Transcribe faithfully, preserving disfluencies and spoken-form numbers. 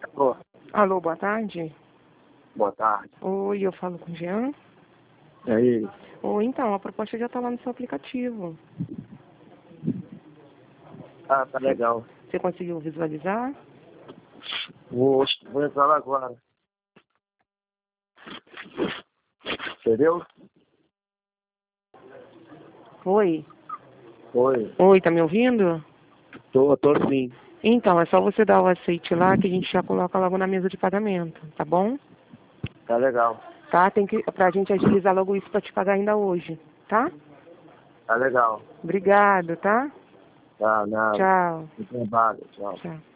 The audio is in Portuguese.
Alô, Alô, boa tarde. boa tarde. Oi, eu falo com o Jean. E aí? Oi, então, a proposta já está lá no seu aplicativo. Ah, tá legal. Você conseguiu visualizar? Vou, vou entrar lá agora. Entendeu? Oi? Oi. Oi, tá me ouvindo? Tô, tô sim. Então, é só você dar o aceite lá que a gente já coloca logo na mesa de pagamento, tá bom? Tá legal. Tá? Tem que, pra gente agilizar logo isso pra te pagar ainda hoje, tá? Tá legal. Obrigado, tá? Tá, nada. Tchau. Não trabalho. Tchau. Tchau.